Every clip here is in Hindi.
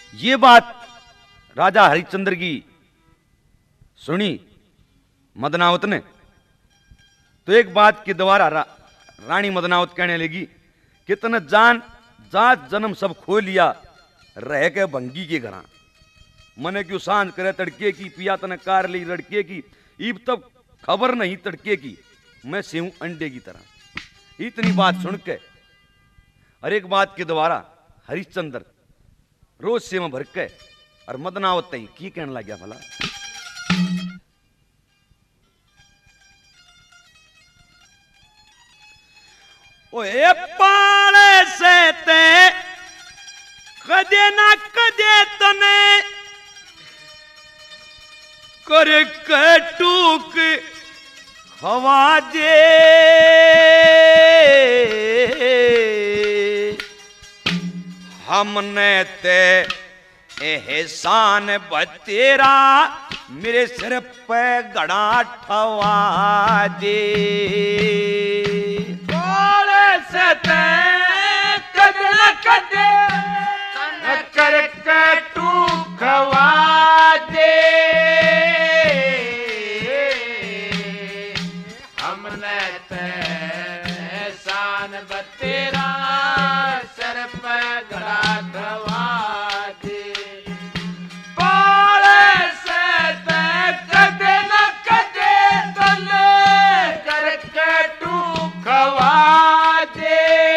ये बात राजा हरिश्चंद्र की सुनी मदनावत ने, तो एक बात के द्वारा रानी मदनावत कहने लगी कि तने जान जात जन्म सब खो लिया, रह के भंगी के घरा मने क्यों सांझ करे तड़के की, पिया तने कार ली लड़के की, इब तब खबर नहीं तड़के की, मैं से हूं अंडे की तरह। इतनी बात सुन के और एक बात के द्वारा हरिश्चंद्र रोज से में भर के और मदनावत तई की कहने लग गया भला। ओए पाले से ते कदे ना कदे तने कर के टूक हवा दे, हमने ते एहसान बतेरा मेरे सिर पे गड़ा ठवा दे। से ते कदे न कदे करके तू खवा दे, हमने ते एहसान बतेरा सर पे गड़ा ठवा दे। पाले से ते कदे न कदे तले करके तू खवा दे,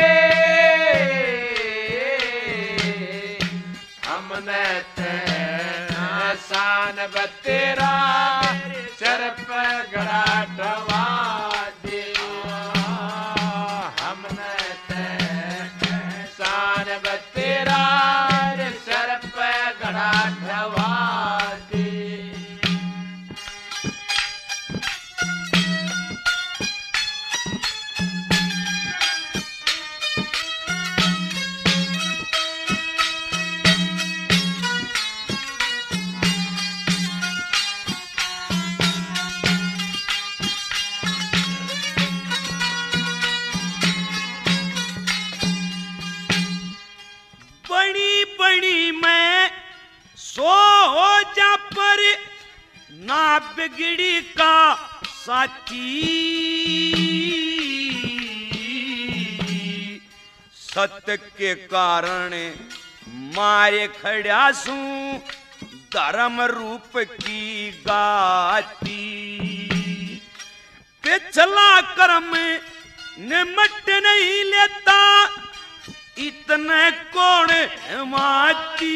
हमने ते आसान बतेरा सर पे गड़ा ठवा दे, हमने ते आसान बतेरा सर पे गड़ा ठवा दे। बड़ी बड़ी मैं सो हो जा पर ना बिगड़ी का साथी, सत्य के कारण मारे खड़ा सू धर्म रूप की गाती, पिछला कर्म निमट नहीं लेता इतने कौन माती,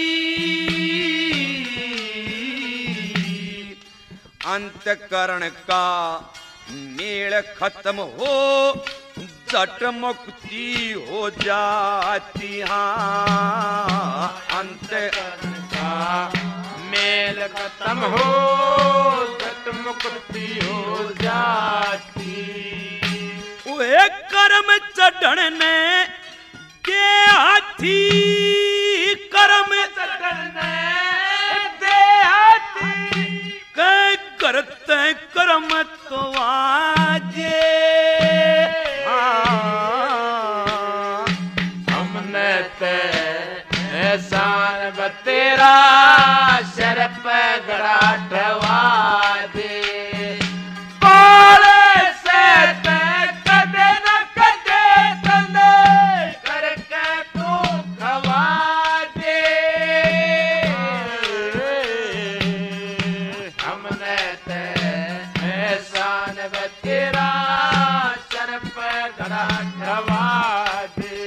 अंतकरण का मेल खत्म हो जट मुक्ति हो जाती। हाँ अंतकरण का मेल खत्म हो जट मुक्ति हो जाती, वे कर्म चढ़ने के हाथी, कर्म चढ़ने दे हाथी, करते कर्म तो आजे। हमने ते एहसान बतेरा सर पे गड़ा ठवा दे, पाले से ते कदे न कदे तले करके तू खवा दे, हमने ते एहसान बतेरा सर पे गड़ा ठवा दे,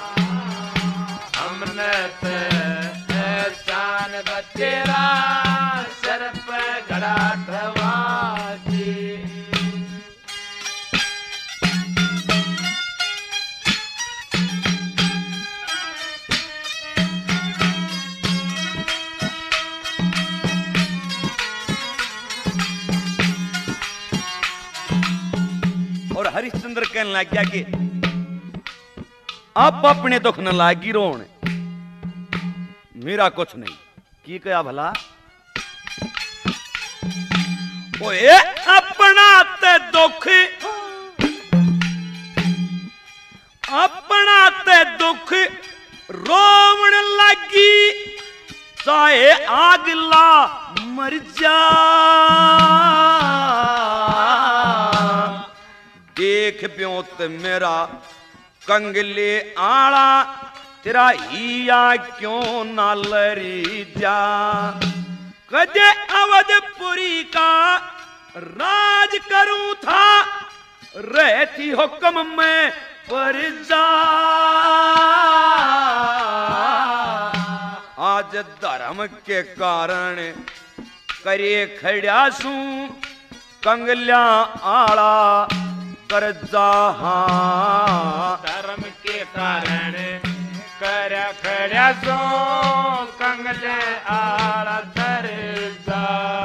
हमने ते एहसान बतेरा सर पे गड़ा ठवा दे। और हरिश्चंद्र कहने लग गया कि अब अपने दुख न लागी रोन, मेरा कुछ नहीं। की कहा भला? ओए अपना ते दुख, अपना ते दुख रोवण लगी चाहे आग ला मर जा, देख ब्योत मेरा कंगले आला, तेरा हिया क्यों ना लरी जा। कदे अवधपुरी का राज करूं था, रहती हुक्म में पर जा। आज धर्म के कारण करे खड़ा सू, कंगल्या आला कर जा। धर्म के कारण कर खड़ा सो, कंगले आला कर जा।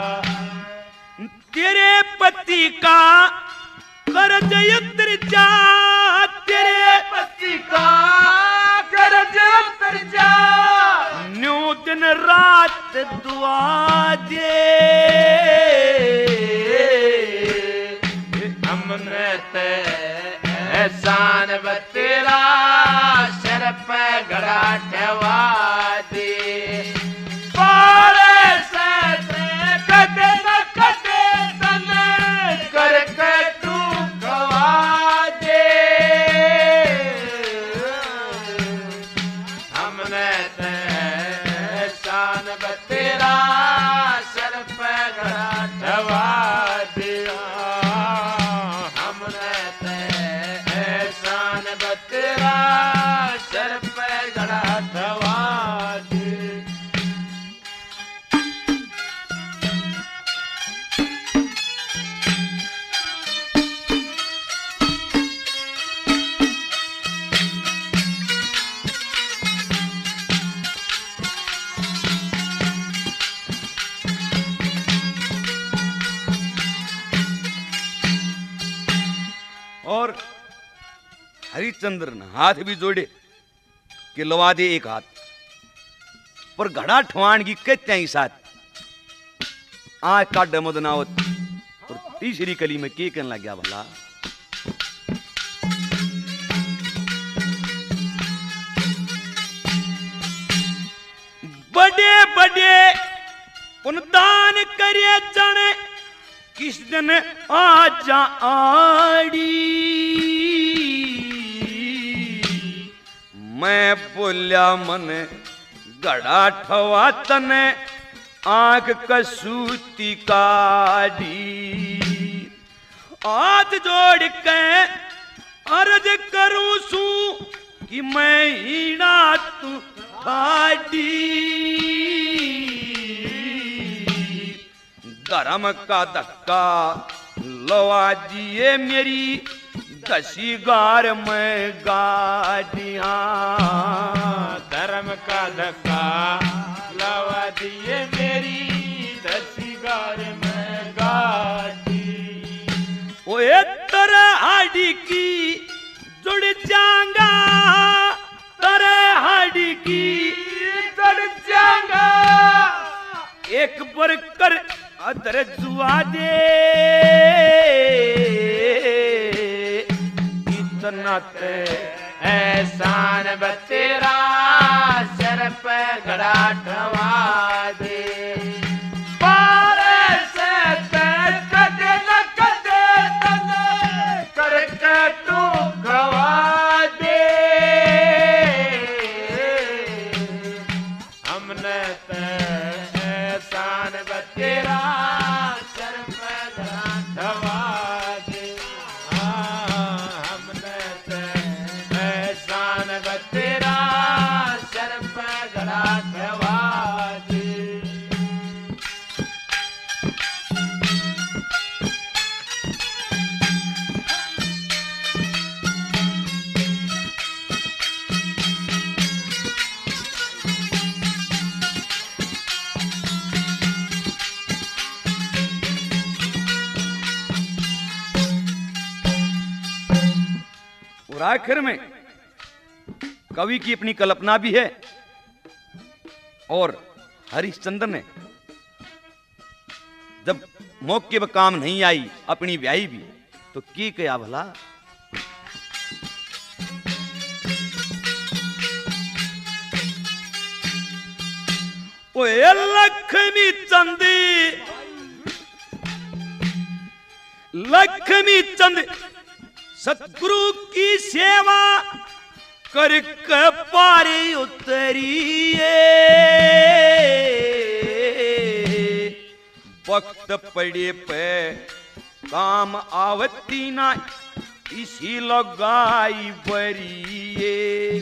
तेरे पति का कर्ज उतर जा, तेरे पति का कर्ज उतर जा। न्यू दिन रात दुआ दे, हमने ते एहसान तेरा, सर पे गड़ा ठवा दे। पाले से कदे न कदे तने करके तू गवा दे। हमने ते एहसान तेरा, सर पे गड़ा ठवा दिया। हमने ते एहसान तेरा, सर पे गड़ा ठवा दे। और हरिश्चंद्र ने हाथ भी जोड़े कि लवा दे एक हाथ, पर घड़ा ठवान की कहते ही साथ आँख का डमदनावत। और तीसरी कली में के कहने लग गया भला, बड़े बड़े पुनदान करे जाने, किस दिन आजा आड़ी। मैं बोलिया मन गड़ा ठवा तने, आंख कसूती काढ़ी। हाथ जोड़ के अर्ज करूं सू कि मैं हीना तू ठाडी। धर्म का धक्का लवा दिए मेरी, दसी गार में गाड़ियां। धर्म का धक्का लवा दिए मेरी, दसी गार में गाड़ी। ओए तेरे हाडी की जुड़ जाऊंगा, तेरे हाडी की जुड़ जाऊंगा। एक बार कर अदर जुआ दे, इतना ते एहसान तेरा, सर पे गड़ा ठवा दे। पारे से कदे न कदे तने करके तू गवा दे। हमने ते एहसान तेरा, सर पे गड़ा ठवा दे। हमने ते एहसान तेरा, सर पे गड़ा ठवा दे। और आखिर में कवि की अपनी कल्पना भी है, और हरिश्चंद्र ने जब मौके पर काम नहीं आई अपनी ब्याही भी, तो की कया भला, ओए लक्ष्मी चंद सतगुरु की सेवा कर पारे उतरिए वक्त पड़े पे काम आवती ना इसी लगाई बरिए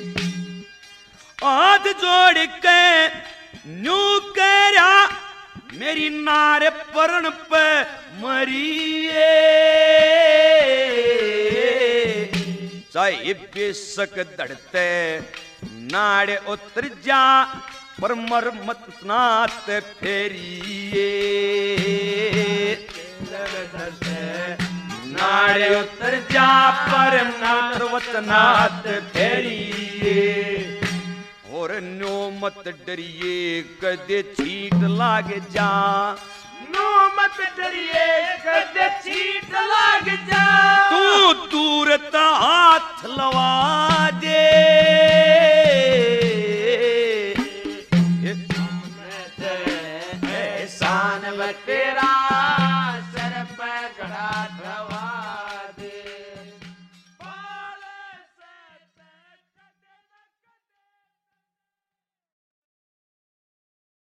हाथ जोड़ के न्यू करा मेरी नार परण पे मरिए चाहे बेशक दड़ते नाड़े उतर जा पर मरमत नात फेरिए नाड़े उतर जा पर मरमत फेरिए और नो मत डरिए कदे छीट लागे जा नो मत डरिए कदे